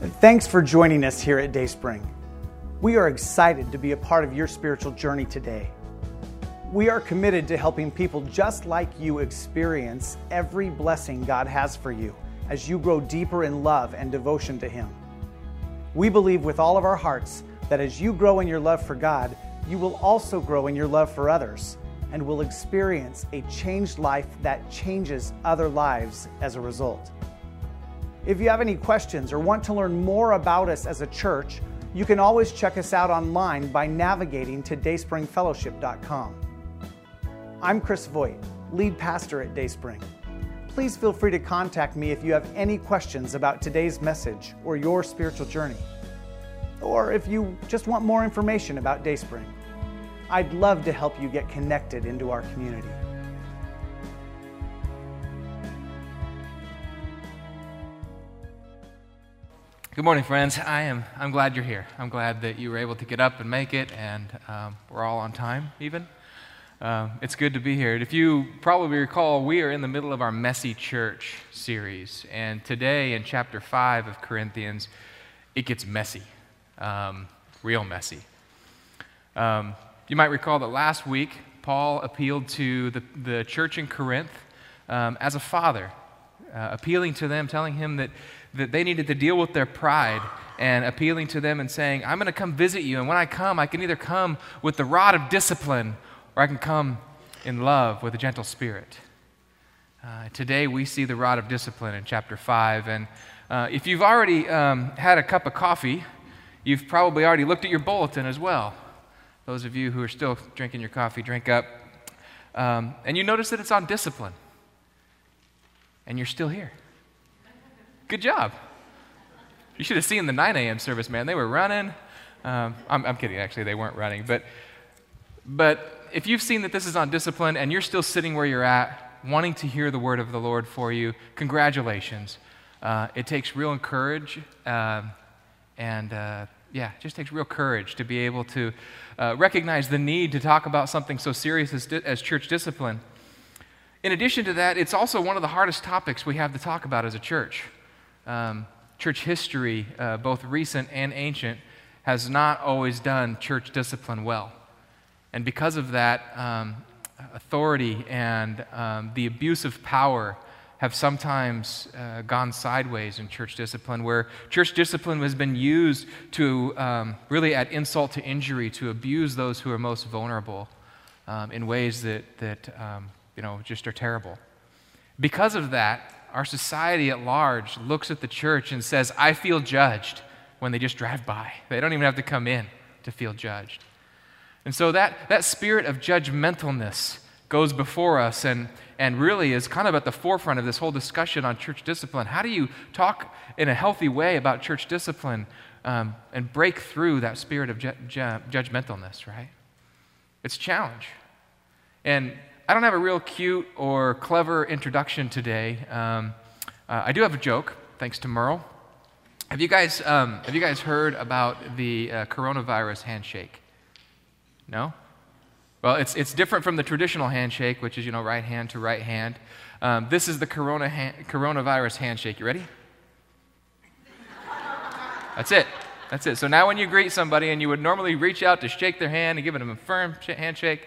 Thanks for joining us here at Dayspring. We are excited to be a part of your spiritual journey today. We are committed to helping people just like you experience every blessing God has for you as you grow deeper in love and devotion to Him. We believe with all of our hearts that as you grow in your love for God, you will also grow in your love for others and will experience a changed life that changes other lives as a result. If you have any questions or want to learn more about us as a church, you can always check us out online by navigating to dayspringfellowship.com. I'm Chris Voigt, lead pastor at Dayspring. Please feel free to contact me if you have any questions about today's message or your spiritual journey, or if you just want more information about Dayspring. I'd love to help you get connected into our community. Good morning, friends. I'm glad you're here. I'm glad that you were able to get up and make it, and we're all on time, even. It's good to be here. If you probably recall, we are in the middle of our Messy Church series, and today in chapter 5 of Corinthians, it gets messy, real messy. You might recall that last week, Paul appealed to the church in Corinth as a father, appealing to them, telling him that they needed to deal with their pride, and appealing to them and saying, I'm going to come visit you, and when I come, I can either come with the rod of discipline, or I can come in love with a gentle spirit. Today, we see the rod of discipline in chapter 5, and if you've already had a cup of coffee, you've probably already looked at your bulletin as well. Those of you who are still drinking your coffee, drink up. And you notice that it's on discipline. And you're still here. Good job. You should have seen the 9 a.m. service, man. They were running. I'm kidding, actually. They weren't running. But if you've seen that this is on discipline and you're still sitting where you're at, wanting to hear the word of the Lord for you, congratulations. It takes real courage it just takes real courage to be able to recognize the need to talk about something so serious as church discipline. In addition to that, it's also one of the hardest topics we have to talk about as a church. Church history, both recent and ancient, has not always done church discipline well. And because of that, authority and the abuse of power have sometimes gone sideways in church discipline, where church discipline has been used to really add insult to injury, to abuse those who are most vulnerable in ways that just are terrible. Because of that, our society at large looks at the church and says, I feel judged, when they just drive by. They don't even have to come in to feel judged. And so that spirit of judgmentalness goes before us and really is kind of at the forefront of this whole discussion on church discipline. How do you talk in a healthy way about church discipline and break through that spirit of judgmentalness, right? It's a challenge. And I don't have a real cute or clever introduction today. I do have a joke, thanks to Merle. Have you guys heard about the coronavirus handshake? No? Well, it's different from the traditional handshake, which is, right hand to right hand. This is the coronavirus handshake. You ready? That's it. That's it. So now when you greet somebody and you would normally reach out to shake their hand and give them a firm handshake,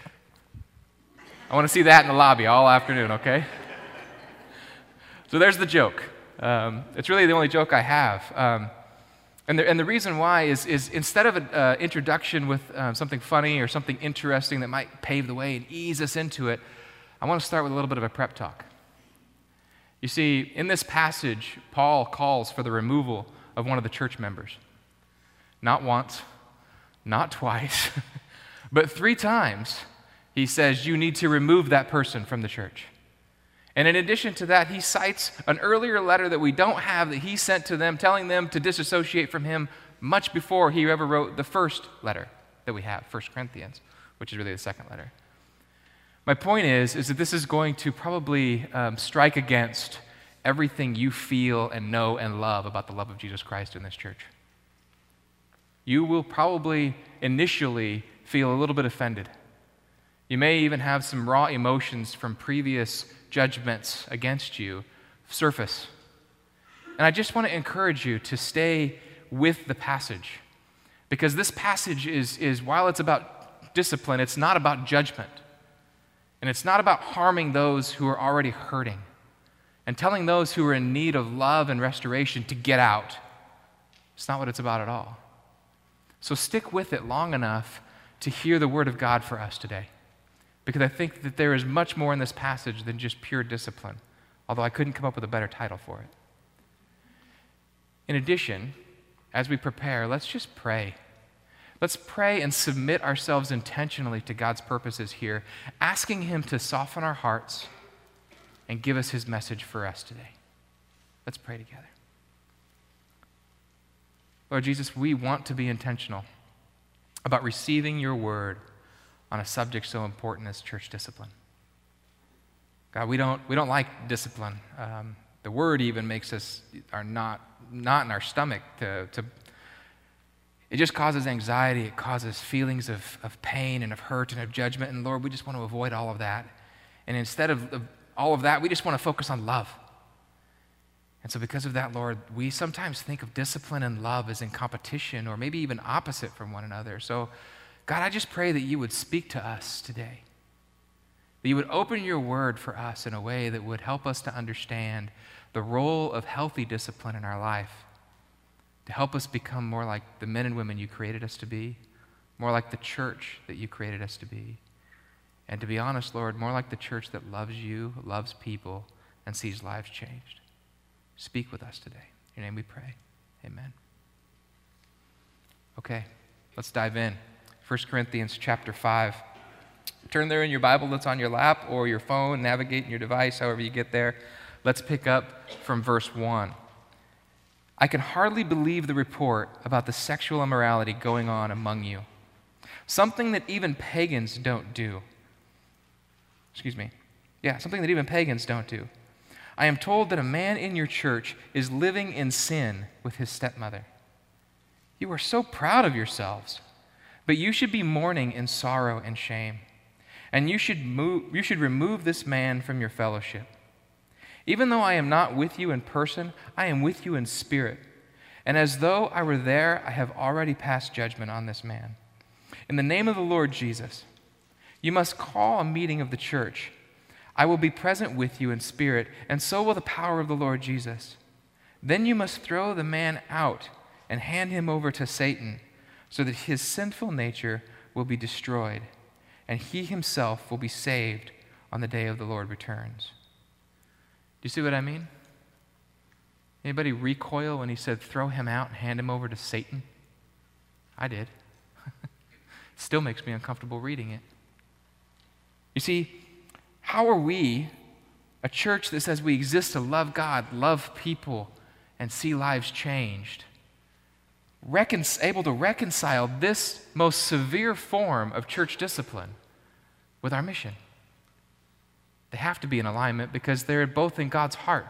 I want to see that in the lobby all afternoon, okay? So there's the joke. It's really the only joke I have. And the reason why is instead of an introduction with something funny or something interesting that might pave the way and ease us into it, I want to start with a little bit of a prep talk. You see, in this passage, Paul calls for the removal of one of the church members. Not once, not twice, but 3 times he says you need to remove that person from the church. And in addition to that, he cites an earlier letter that we don't have that he sent to them, telling them to disassociate from him much before he ever wrote the first letter that we have, 1 Corinthians, which is really the second letter. My point is that this is going to probably strike against everything you feel and know and love about the love of Jesus Christ in this church. You will probably initially feel a little bit offended. You may even have some raw emotions from previous judgments against you surface. And I just want to encourage you to stay with the passage, because this passage is while it's about discipline, it's not about judgment. And it's not about harming those who are already hurting and telling those who are in need of love and restoration to get out. It's not what it's about at all. So stick with it long enough to hear the word of God for us today, because I think that there is much more in this passage than just pure discipline, although I couldn't come up with a better title for it. In addition, as we prepare, let's just pray. Let's pray and submit ourselves intentionally to God's purposes here, asking Him to soften our hearts and give us His message for us today. Let's pray together. Lord Jesus, we want to be intentional about receiving your word on a subject so important as church discipline. God, we don't like discipline. The word even makes us not in our stomach to it just causes anxiety. It causes feelings of pain and of hurt and of judgment. And Lord, we just want to avoid all of that. And instead of all of that, we just want to focus on love. And so because of that, Lord, we sometimes think of discipline and love as in competition or maybe even opposite from one another. So God, I just pray that you would speak to us today, that you would open your word for us in a way that would help us to understand the role of healthy discipline in our life, to help us become more like the men and women you created us to be, more like the church that you created us to be, and to be honest, Lord, more like the church that loves you, loves people, and sees lives changed. Speak with us today. In your name we pray. Amen. Okay, let's dive in. 1 Corinthians chapter 5. Turn there in your Bible that's on your lap or your phone, navigate in your device, however you get there. Let's pick up from verse 1. I can hardly believe the report about the sexual immorality going on among you, something that even pagans don't do. Something that even pagans don't do. I am told that a man in your church is living in sin with his stepmother. You are so proud of yourselves, but you should be mourning in sorrow and shame, and you should remove this man from your fellowship. Even though I am not with you in person, I am with you in spirit. And as though I were there, I have already passed judgment on this man. In the name of the Lord Jesus, you must call a meeting of the church. I will be present with you in spirit, and so will the power of the Lord Jesus. Then you must throw the man out and hand him over to Satan, so that his sinful nature will be destroyed, and he himself will be saved on the day of the Lord returns. Do you see what I mean? Anybody recoil when he said throw him out and hand him over to Satan? I did. It still makes me uncomfortable reading it. You see, how are we, a church that says we exist to love God, love people, and see lives changed, able to reconcile this most severe form of church discipline with our mission? They have to be in alignment because they're both in God's heart.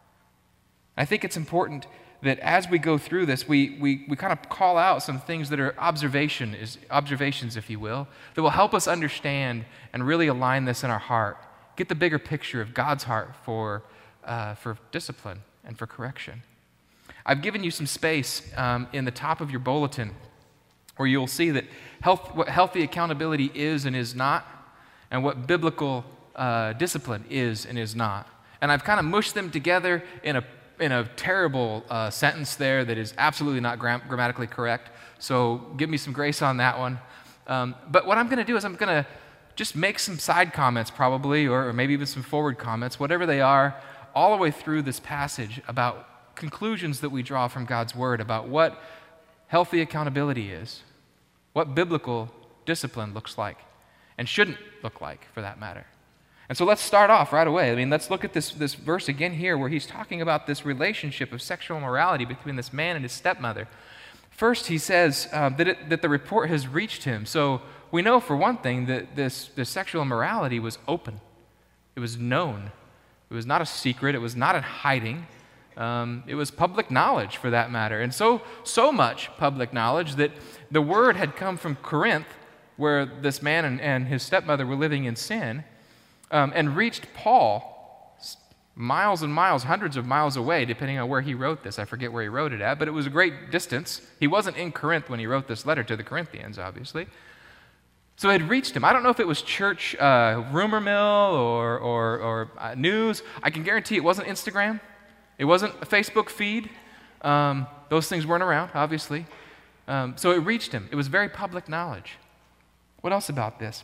I think it's important that as we go through this, we kind of call out some things that are observations, if you will, that will help us understand and really align this in our heart, get the bigger picture of God's heart for discipline and for correction. I've given you some space in the top of your bulletin where you'll see that what healthy accountability is and is not, and what biblical discipline is and is not. And I've kind of mushed them together in a terrible sentence there that is absolutely not grammatically correct. So give me some grace on that one. But what I'm going to do is I'm going to just make some side comments probably, or maybe even some forward comments, whatever they are, all the way through this passage about conclusions that we draw from God's word about what healthy accountability is, what biblical discipline looks like, and shouldn't look like for that matter. And so let's start off right away. I mean, let's look at this verse again here where he's talking about this relationship of sexual immorality between this man and his stepmother. First, he says that the report has reached him. So we know for one thing that this sexual immorality was open. It was known. It was not a secret. It was not in hiding. It was public knowledge for that matter. And so much public knowledge that the word had come from Corinth, where this man and his stepmother were living in sin, and reached Paul, miles and miles, hundreds of miles away, depending on where he wrote this. I forget where he wrote it at, but it was a great distance. He wasn't in Corinth when he wrote this letter to the Corinthians, obviously. So it had reached him. I don't know if it was church rumor mill or news. I can guarantee it wasn't Instagram. It wasn't a Facebook feed. Those things weren't around, obviously. So it reached him. It was very public knowledge. What else about this?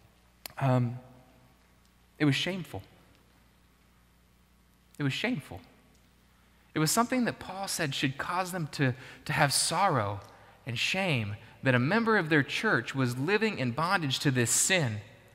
It was shameful. It was shameful. It was something that Paul said should cause them to have sorrow and shame that a member of their church was living in bondage to this sin.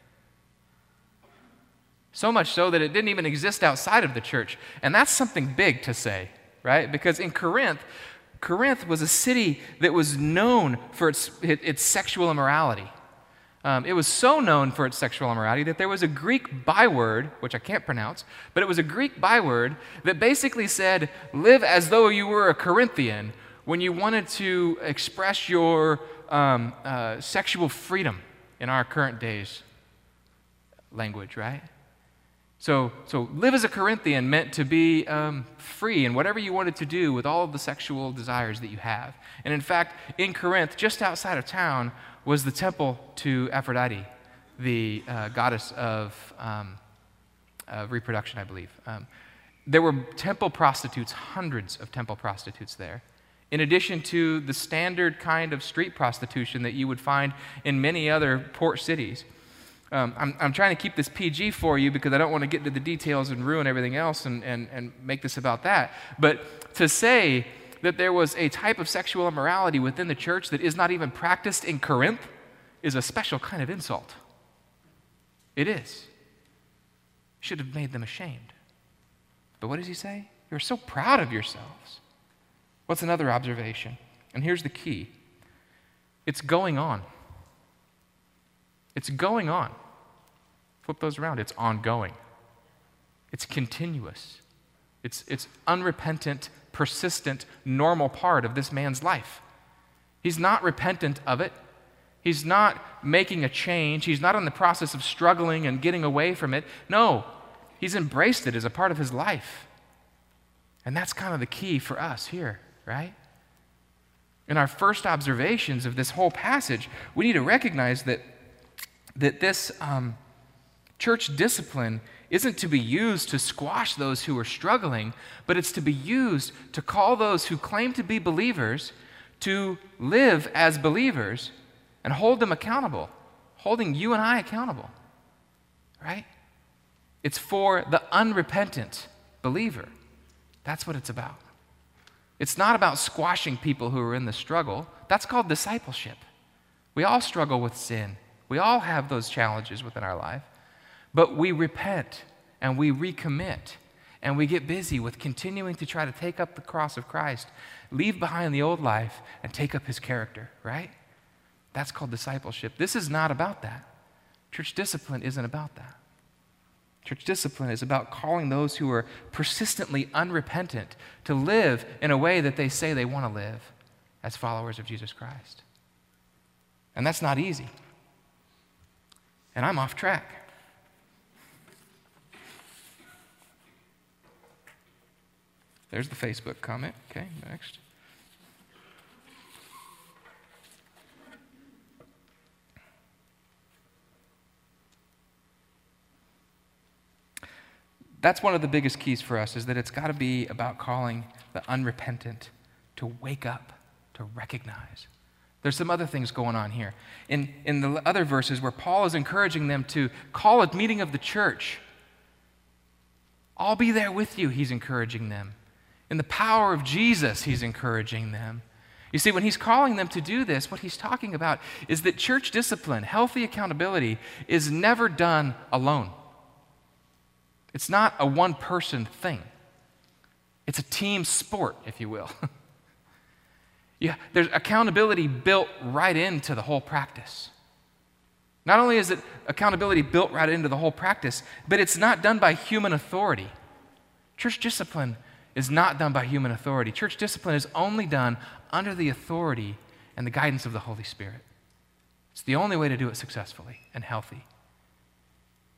So much so that it didn't even exist outside of the church. And that's something big to say, right? Because in Corinth was a city that was known for its sexual immorality. It was so known for its sexual immorality that there was a Greek byword, which I can't pronounce, but it was a Greek byword that basically said, live as though you were a Corinthian when you wanted to express your sexual freedom in our current days language, right? So live as a Corinthian meant to be free in whatever you wanted to do with all of the sexual desires that you have. And in fact, in Corinth, just outside of town, was the temple to Aphrodite, the goddess of reproduction, I believe. There were temple prostitutes, hundreds of temple prostitutes there, in addition to the standard kind of street prostitution that you would find in many other port cities. I'm trying to keep this PG for you because I don't want to get into the details and ruin everything else and make this about that. But to say that there was a type of sexual immorality within the church that is not even practiced in Corinth is a special kind of insult. It is. Should have made them ashamed. But what does he say? You're so proud of yourselves. What's another observation? And here's the key. It's going on. It's going on. Flip those around. It's ongoing. It's continuous. It's unrepentant, persistent, normal part of this man's life. He's not repentant of it. He's not making a change. He's not in the process of struggling and getting away from it. No, he's embraced it as a part of his life. And that's kind of the key for us here, right? In our first observations of this whole passage, we need to recognize that this church discipline isn't to be used to squash those who are struggling, but it's to be used to call those who claim to be believers to live as believers and hold them accountable, holding you and I accountable, right? It's for the unrepentant believer. That's what it's about. It's not about squashing people who are in the struggle. That's called discipleship. We all struggle with sin. We all have those challenges within our life. But we repent and we recommit and we get busy with continuing to try to take up the cross of Christ, leave behind the old life, and take up his character, right? That's called discipleship. This is not about that. Church discipline isn't about that. Church discipline is about calling those who are persistently unrepentant to live in a way that they say they want to live as followers of Jesus Christ. And that's not easy. And I'm off track. There's the Facebook comment. Okay, next. That's one of the biggest keys for us, is that it's got to be about calling the unrepentant to wake up, to recognize. There's some other things going on here. In the other verses where Paul is encouraging them to call a meeting of the church, I'll be there with you, he's encouraging them. In the power of Jesus, he's encouraging them. You see, when he's calling them to do this, what he's talking about is that church discipline, healthy accountability, is never done alone. It's not a one-person thing. It's a team sport, if you will. Yeah, there's accountability built right into the whole practice. Not only is it accountability built right into the whole practice, but it's not done by human authority. Church discipline is not done by human authority. Church discipline is only done under the authority and the guidance of the Holy Spirit. It's the only way to do it successfully and healthy.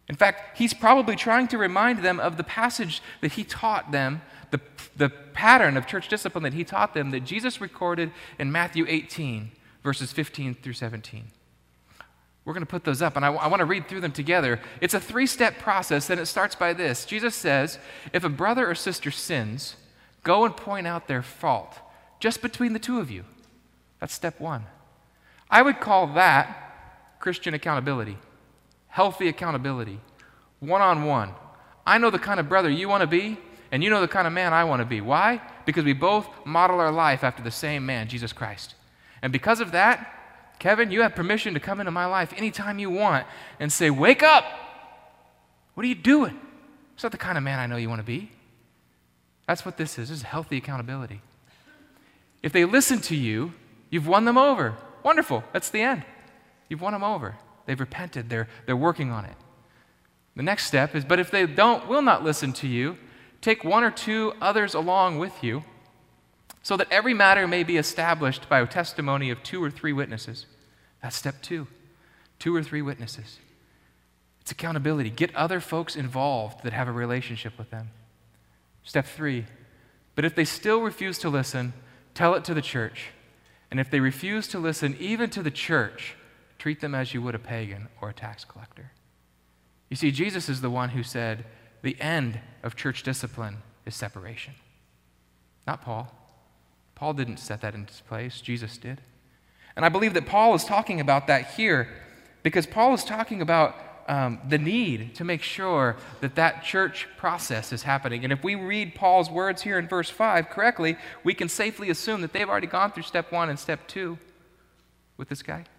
In fact, he's probably trying to remind them of the passage that he taught them, the pattern of church discipline that he taught them, that Jesus recorded in Matthew 18, verses 15 through 17. We're going to put those up, and I want to read through them together. It's a 3-step process, and it starts by this. Jesus says, if a brother or sister sins, go and point out their fault, just between the two of you. That's step 1. I would call that Christian accountability, healthy accountability, one-on-one. I know the kind of brother you want to be, and you know the kind of man I want to be. Why? Because we both model our life after the same man, Jesus Christ. And because of that, Kevin, you have permission to come into my life anytime you want and say, wake up! What are you doing? It's not the kind of man I know you want to be. That's what this is. This is healthy accountability. If they listen to you, you've won them over. Wonderful. That's the end. You've won them over. They've repented. They're working on it. The next step is, but if they will not listen to you, take 1 or 2 others along with you, so that every matter may be established by a testimony of 2 or 3 witnesses. That's step 2. 2 or 3 witnesses. It's accountability. Get other folks involved that have a relationship with them. Step 3. But if they still refuse to listen, tell it to the church. And if they refuse to listen even to the church, treat them as you would a pagan or a tax collector. You see, Jesus is the one who said the end of church discipline is separation. Not Paul. Paul didn't set that into place. Jesus did. And I believe that Paul is talking about that here because Paul is talking about the need to make sure that that church process is happening. And if we read Paul's words here in verse 5 correctly, we can safely assume that they've already gone through step 1 and step 2 with this guy.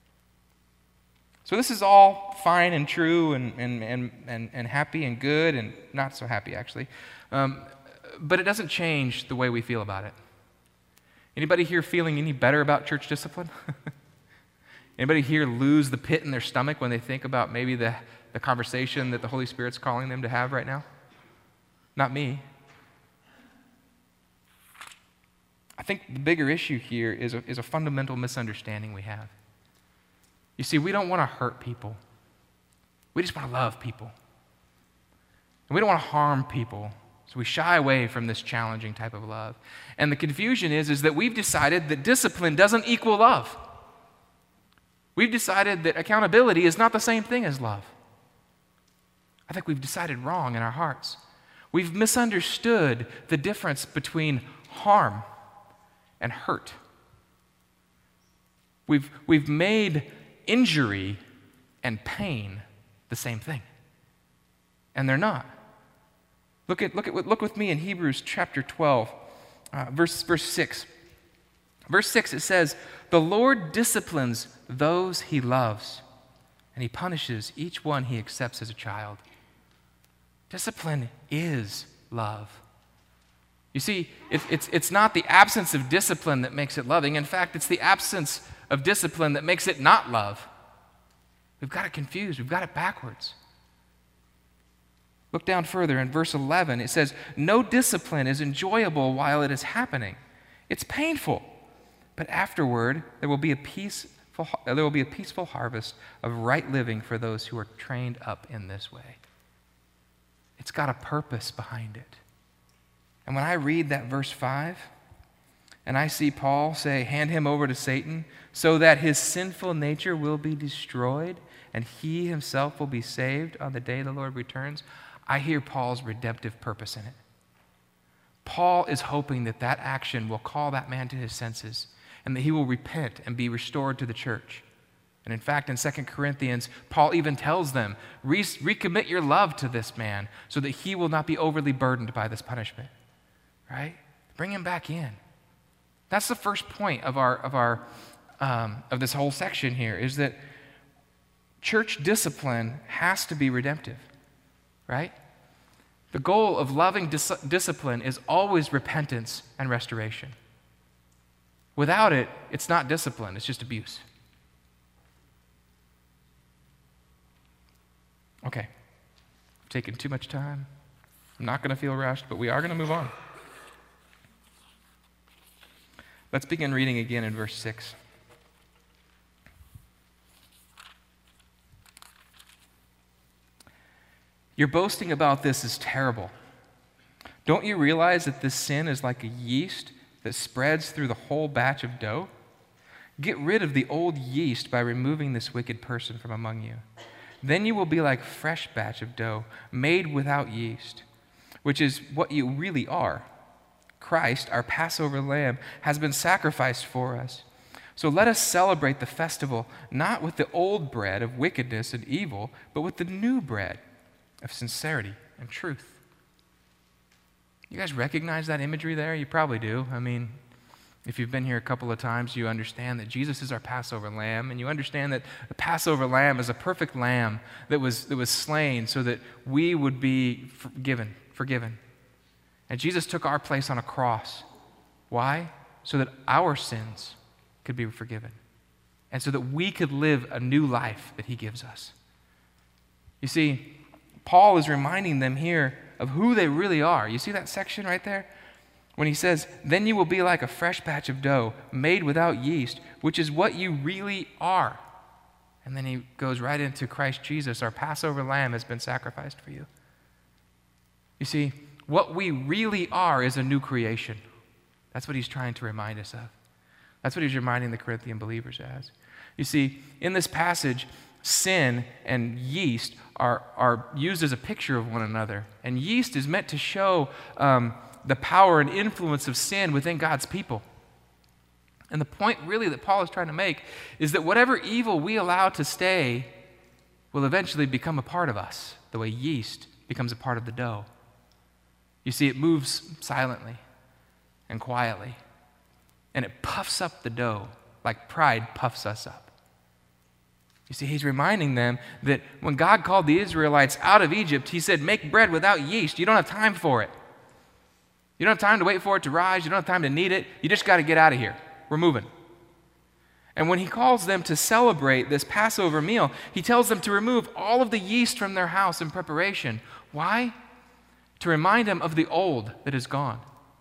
So this is all fine and true and happy and good and not so happy, actually. But it doesn't change the way we feel about it. Anybody here feeling any better about church discipline? Anybody here lose the pit in their stomach when they think about maybe the conversation that the Holy Spirit's calling them to have right now? Not me. I think the bigger issue here is a fundamental misunderstanding we have. You see, we don't want to hurt people. We just want to love people. And we don't want to harm people. So we shy away from this challenging type of love. And the confusion is that we've decided that discipline doesn't equal love. We've decided that accountability is not the same thing as love. I think we've decided wrong in our hearts. We've misunderstood the difference between harm and hurt. We've made injury and pain the same thing. And they're not. Look with me in Hebrews chapter 12, verse 6. Verse 6, it says, "The Lord disciplines those he loves, and he punishes each one he accepts as a child." Discipline is love. You see, it's not the absence of discipline that makes it loving. In fact, it's the absence of discipline that makes it not love. We've got it confused. We've got it backwards. Look down further in verse 11. It says, "No discipline is enjoyable while it is happening. It's painful, but afterward there will be a peaceful harvest of right living for those who are trained up in this way." It's got a purpose behind it. And when I read that verse 5, and I see Paul say, "Hand him over to Satan so that his sinful nature will be destroyed and he himself will be saved on the day the Lord returns," I hear Paul's redemptive purpose in it. Paul is hoping that that action will call that man to his senses and that he will repent and be restored to the church. And in fact, in 2 Corinthians, Paul even tells them, recommit your love to this man so that he will not be overly burdened by this punishment. Right? Bring him back in. That's the first point of this whole section here, is that church discipline has to be redemptive. Right? The goal of loving discipline is always repentance and restoration. Without it, it's not discipline, it's just abuse. Okay, I've taken too much time. I'm not going to feel rushed, but we are going to move on. Let's begin reading again in verse 6. Your boasting about this is terrible. Don't you realize that this sin is like a yeast that spreads through the whole batch of dough? Get rid of the old yeast by removing this wicked person from among you. Then you will be like a fresh batch of dough made without yeast, which is what you really are. Christ, our Passover lamb, has been sacrificed for us. So let us celebrate the festival not with the old bread of wickedness and evil, but with the new bread of sincerity and truth. You guys recognize that imagery there? You probably do. I mean, if you've been here a couple of times, you understand that Jesus is our Passover lamb, and you understand that the Passover lamb is a perfect lamb that was slain so that we would be forgiven. And Jesus took our place on a cross. Why? So that our sins could be forgiven, and so that we could live a new life that he gives us. You see, Paul is reminding them here of who they really are. You see that section right there? When he says, then you will be like a fresh batch of dough made without yeast, which is what you really are. And then he goes right into Christ Jesus, our Passover lamb has been sacrificed for you. You see, what we really are is a new creation. That's what he's trying to remind us of. That's what he's reminding the Corinthian believers as. You see, in this passage, sin and yeast are used as a picture of one another. And yeast is meant to show the power and influence of sin within God's people. And the point really that Paul is trying to make is that whatever evil we allow to stay will eventually become a part of us, the way yeast becomes a part of the dough. You see, it moves silently and quietly, and it puffs up the dough like pride puffs us up. You see, he's reminding them that when God called the Israelites out of Egypt, he said, make bread without yeast. You don't have time for it. You don't have time to wait for it to rise. You don't have time to knead it. You just got to get out of here. We're moving. And when he calls them to celebrate this Passover meal, he tells them to remove all of the yeast from their house in preparation. Why? To remind them of the old that is gone.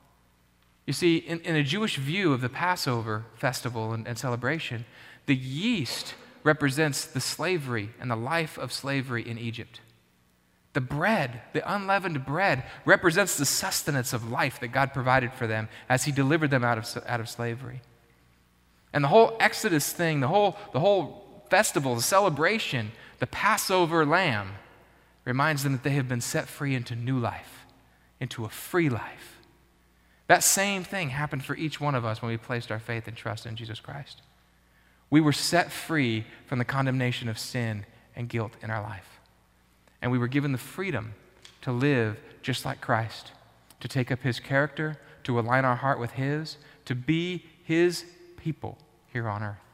You see, in a Jewish view of the Passover festival and celebration, the yeast represents the slavery and the life of slavery in Egypt. The bread, the unleavened bread, represents the sustenance of life that God provided for them as he delivered them out of slavery. And the whole Exodus thing, the whole festival, the celebration, the Passover lamb, reminds them that they have been set free into new life, into a free life. That same thing happened for each one of us when we placed our faith and trust in Jesus Christ. We were set free from the condemnation of sin and guilt in our life. And we were given the freedom to live just like Christ, to take up his character, to align our heart with his, to be his people here on earth.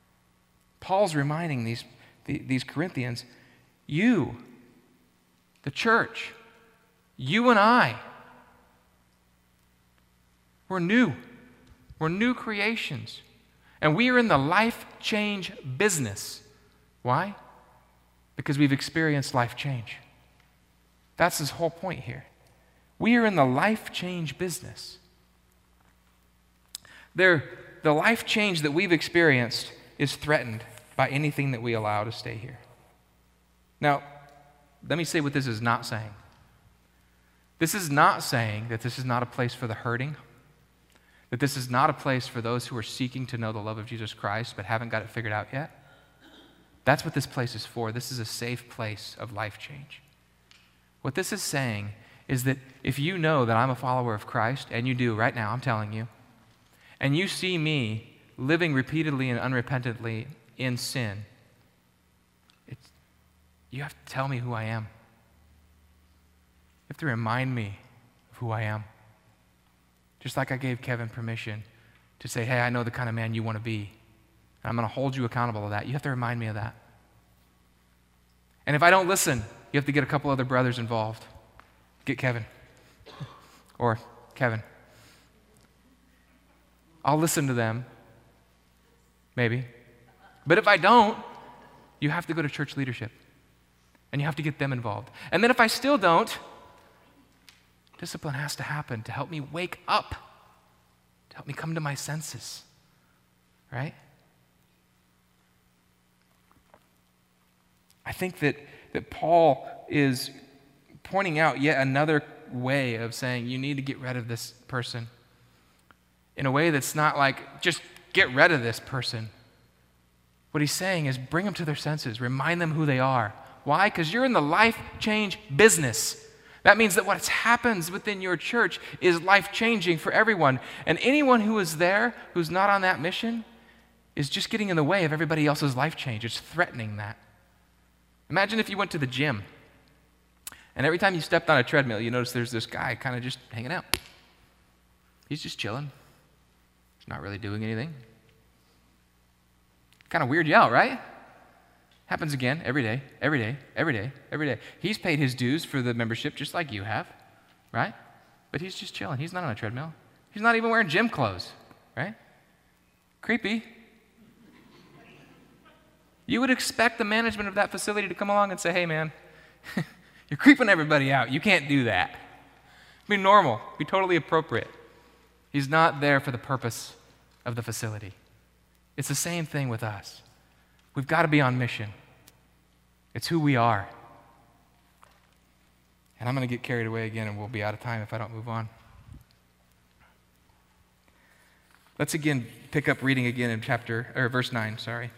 Paul's reminding these Corinthians, you, the church, you and I, we're new. We're new creations. And we are in the life change business. Why? Because we've experienced life change. That's his whole point here. We are in the life change business. The life change that we've experienced is threatened by anything that we allow to stay here. Now, let me say what this is not saying. This is not saying that this is not a place for the hurting, that this is not a place for those who are seeking to know the love of Jesus Christ but haven't got it figured out yet. That's what this place is for. This is a safe place of life change. What this is saying is that if you know that I'm a follower of Christ, and you do right now, I'm telling you, and you see me living repeatedly and unrepentantly in sin, you have to tell me who I am. You have to remind me of who I am. Just like I gave Kevin permission to say, hey, I know the kind of man you want to be. And I'm going to hold you accountable to that. You have to remind me of that. And if I don't listen, you have to get a couple other brothers involved. Get Kevin. Or Kevin. I'll listen to them. Maybe. But if I don't, you have to go to church leadership. And you have to get them involved. And then if I still don't, discipline has to happen to help me wake up, to help me come to my senses, right? I think that Paul is pointing out yet another way of saying you need to get rid of this person in a way that's not like, just get rid of this person. What he's saying is bring them to their senses, remind them who they are. Why? Because you're in the life change business. That means that what happens within your church is life-changing for everyone. And anyone who is there who's not on that mission is just getting in the way of everybody else's life change. It's threatening that. Imagine if you went to the gym, and every time you stepped on a treadmill, you notice there's this guy kind of just hanging out. He's just chilling. He's not really doing anything. Kind of weird you out, right? Happens again every day, every day, every day, every day. He's paid his dues for the membership just like you have, right? But he's just chilling. He's not on a treadmill. He's not even wearing gym clothes, right? Creepy. You would expect the management of that facility to come along and say, hey, man, you're creeping everybody out. You can't do that. Be normal. Be totally appropriate. He's not there for the purpose of the facility. It's the same thing with us. We've got to be on mission. It's who we are. And I'm going to get carried away again, and we'll be out of time if I don't move on. Let's again pick up reading again in verse 9, sorry.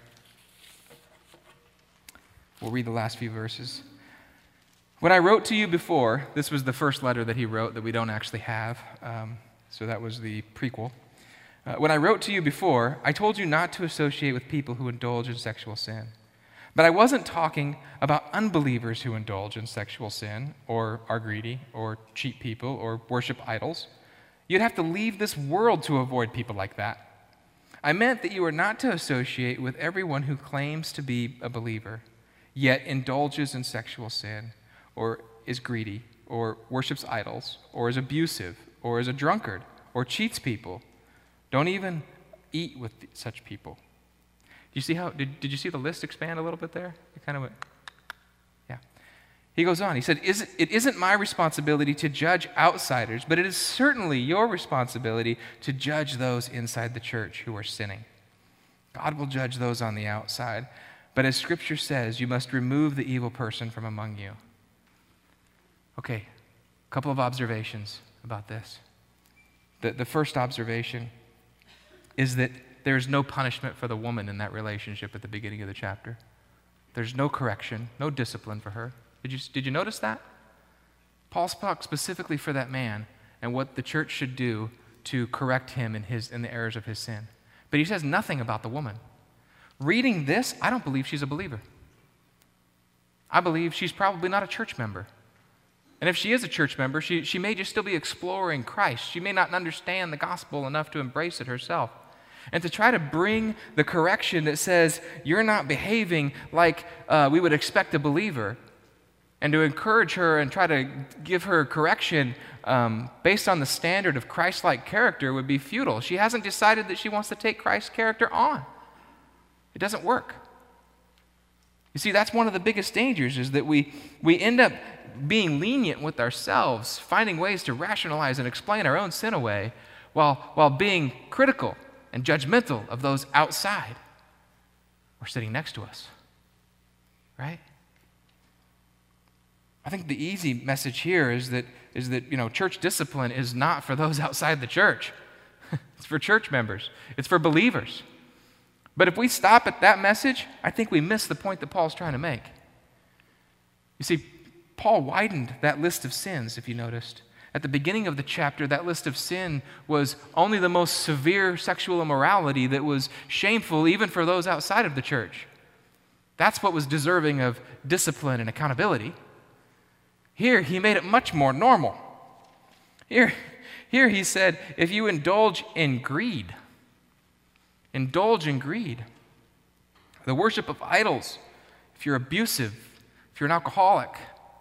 We'll read the last few verses. When I wrote to you before, this was the first letter that he wrote that we don't actually have, so that was the prequel. When I wrote to you before, I told you not to associate with people who indulge in sexual sin. But I wasn't talking about unbelievers who indulge in sexual sin, or are greedy, or cheat people, or worship idols. You'd have to leave this world to avoid people like that. I meant that you are not to associate with everyone who claims to be a believer, yet indulges in sexual sin, or is greedy, or worships idols, or is abusive, or is a drunkard, or cheats people. Don't even eat with such people. You see how, did you see the list expand a little bit there? It kind of went, yeah. He goes on, he said, it isn't my responsibility to judge outsiders, but it is certainly your responsibility to judge those inside the church who are sinning. God will judge those on the outside, but as Scripture says, you must remove the evil person from among you. Okay, a couple of observations about this. The first observation is that there's no punishment for the woman in that relationship at the beginning of the chapter. There's no correction, no discipline for her. Did you notice that? Paul spoke specifically for that man and what the church should do to correct him in the errors of his sin. But he says nothing about the woman. Reading this, I don't believe she's a believer. I believe she's probably not a church member. And if she is a church member, she may just still be exploring Christ. She may not understand the gospel enough to embrace it herself. And to try to bring the correction that says you're not behaving like we would expect a believer, and to encourage her and try to give her correction based on the standard of Christ-like character would be futile. She hasn't decided that she wants to take Christ's character on. It doesn't work. You see, that's one of the biggest dangers, is that we end up being lenient with ourselves, finding ways to rationalize and explain our own sin away, while being critical and judgmental of those outside or sitting next to us, right? I think the easy message here is that church discipline is not for those outside the church. It's for church members. It's for believers. But if we stop at that message, I think we miss the point that Paul's trying to make. You see, Paul widened that list of sins, if you noticed. At the beginning of the chapter, that list of sin was only the most severe sexual immorality that was shameful even for those outside of the church. That's what was deserving of discipline and accountability. Here, he made it much more normal. Here he said, if you indulge in greed, the worship of idols, if you're abusive, if you're an alcoholic,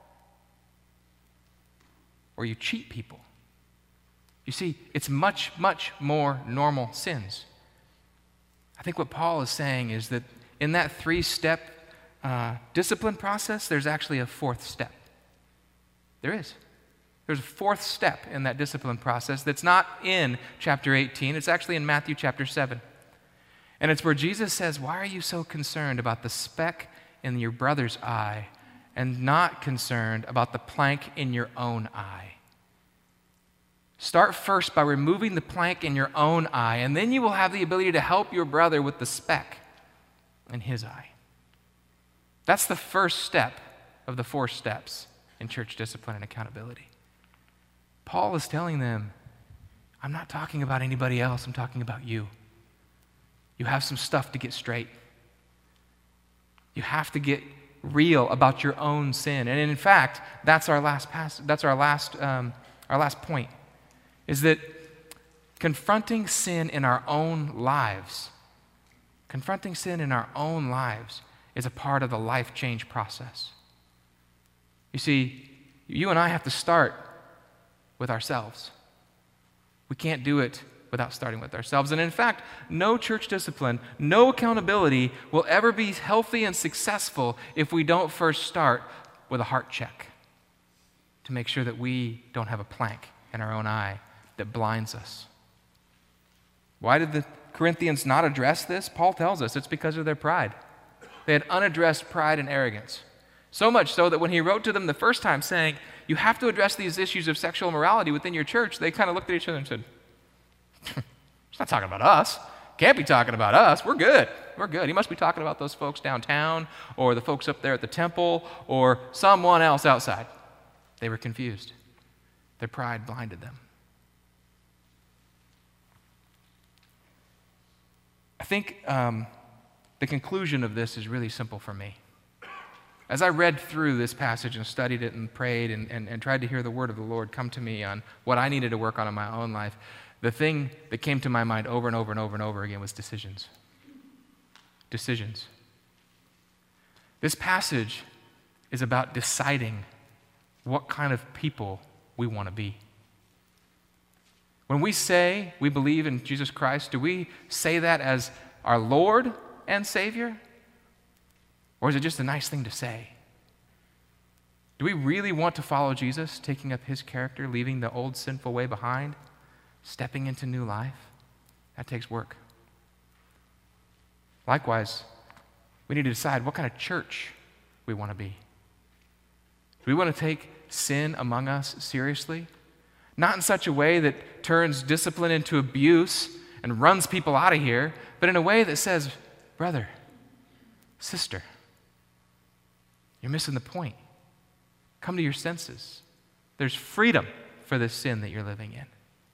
or you cheat people. You see, it's much, much more normal sins. I think what Paul is saying is that in that three-step discipline process, there's actually a fourth step. There is. There's a fourth step in that discipline process that's not in chapter 18. It's actually in Matthew chapter 7. And it's where Jesus says, why are you so concerned about the speck in your brother's eye and not concerned about the plank in your own eye. Start first by removing the plank in your own eye, and then you will have the ability to help your brother with the speck in his eye. That's the first step of the 4 steps in church discipline and accountability. Paul is telling them, I'm not talking about anybody else, I'm talking about you. You have some stuff to get straight. You have to get real about your own sin. And in fact, that's our last point, is that confronting sin in our own lives is a part of the life change process. You see, you and I have to start with ourselves. We can't do it without starting with ourselves. And in fact, no church discipline, no accountability will ever be healthy and successful if we don't first start with a heart check to make sure that we don't have a plank in our own eye that blinds us. Why did the Corinthians not address this? Paul tells us it's because of their pride. They had unaddressed pride and arrogance. So much so that when he wrote to them the first time saying, you have to address these issues of sexual immorality within your church, they kind of looked at each other and said, he's not talking about us. Can't be talking about us. We're good. We're good. He must be talking about those folks downtown or the folks up there at the temple or someone else outside. They were confused. Their pride blinded them. I think the conclusion of this is really simple for me. As I read through this passage and studied it and prayed and tried to hear the word of the Lord come to me on what I needed to work on in my own life, the thing that came to my mind over and over and over and over again was decisions. Decisions. This passage is about deciding what kind of people we want to be. When we say we believe in Jesus Christ, do we say that as our Lord and Savior? Or is it just a nice thing to say? Do we really want to follow Jesus, taking up his character, leaving the old sinful way behind, stepping into new life? That takes work. Likewise, we need to decide what kind of church we want to be. Do we want to take sin among us seriously? Not in such a way that turns discipline into abuse and runs people out of here, but in a way that says, brother, sister, you're missing the point. Come to your senses. There's freedom for this sin that you're living in.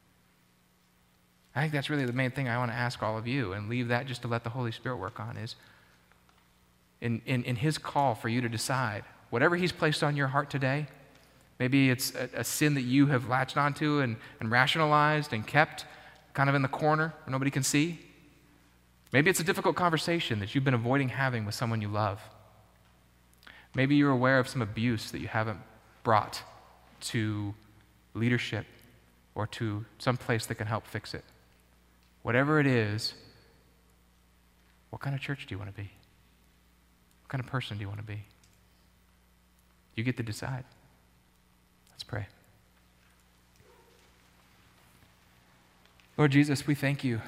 I think that's really the main thing I want to ask all of you, and leave that just to let the Holy Spirit work on, is in his call for you to decide, whatever he's placed on your heart today, maybe it's a sin that you have latched onto and rationalized and kept kind of in the corner where nobody can see. Maybe it's a difficult conversation that you've been avoiding having with someone you love. Maybe you're aware of some abuse that you haven't brought to leadership or to some place that can help fix it. Whatever it is, what kind of church do you want to be? What kind of person do you want to be? You get to decide. Let's pray. Lord Jesus, we thank you.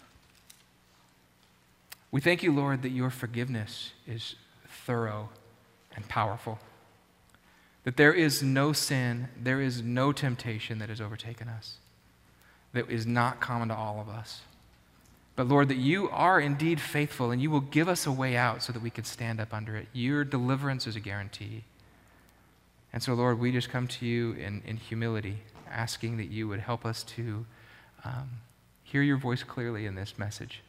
We thank you, Lord, that your forgiveness is thorough and powerful. That there is no sin, there is no temptation that has overtaken us, that is not common to all of us. But Lord, that you are indeed faithful and you will give us a way out so that we can stand up under it. Your deliverance is a guarantee. And so, Lord, we just come to you in humility, asking that you would help us to hear your voice clearly in this message.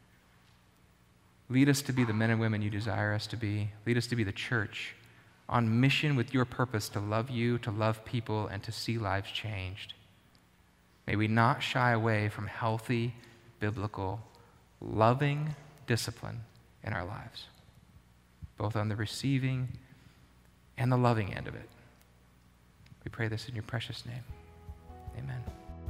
Lead us to be the men and women you desire us to be. Lead us to be the church on mission with your purpose to love you, to love people, and to see lives changed. May we not shy away from healthy, biblical, loving discipline in our lives, both on the receiving and the loving end of it. We pray this in your precious name. Amen.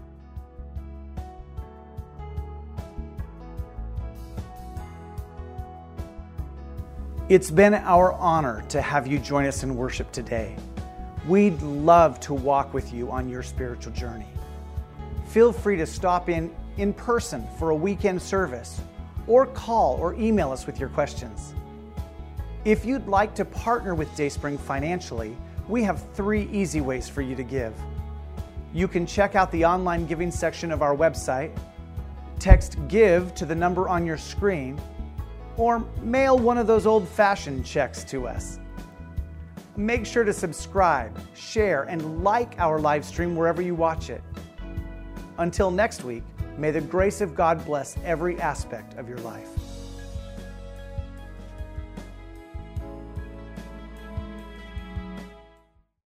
It's been our honor to have you join us in worship today. We'd love to walk with you on your spiritual journey. Feel free to stop in person for a weekend service, or call or email us with your questions. If you'd like to partner with Dayspring financially, we have 3 easy ways for you to give. You can check out the online giving section of our website, text GIVE to the number on your screen, or mail one of those old-fashioned checks to us. Make sure to subscribe, share, and like our live stream wherever you watch it. Until next week, may the grace of God bless every aspect of your life.